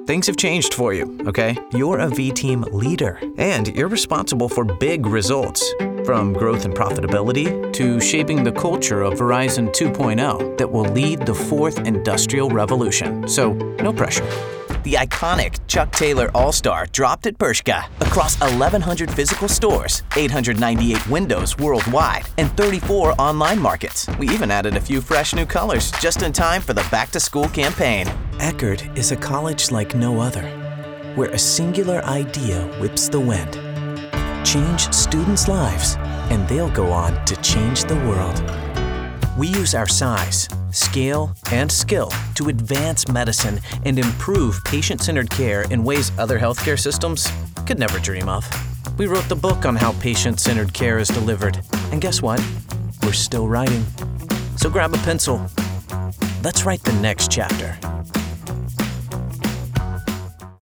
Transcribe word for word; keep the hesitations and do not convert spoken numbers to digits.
Things have changed for you, okay? You're a V-Team leader, and you're responsible for big results. From growth and profitability to shaping the culture of Verizon two point oh that will lead the fourth industrial revolution. So, no pressure. The iconic Chuck Taylor All-Star dropped at Bershka across eleven hundred physical stores, eight hundred ninety-eight windows worldwide, and thirty-four online markets. We even added a few fresh new colors just in time for the back-to-school campaign. Eckerd is a college like no other, where a singular idea whips the wind. Change students' lives, and they'll go on to change the world. We use our size, scale, and skill to advance medicine and improve patient-centered care in ways other healthcare systems could never dream of. We wrote the book on how patient-centered care is delivered, and guess what? We're still writing. So grab a pencil. Let's write the next chapter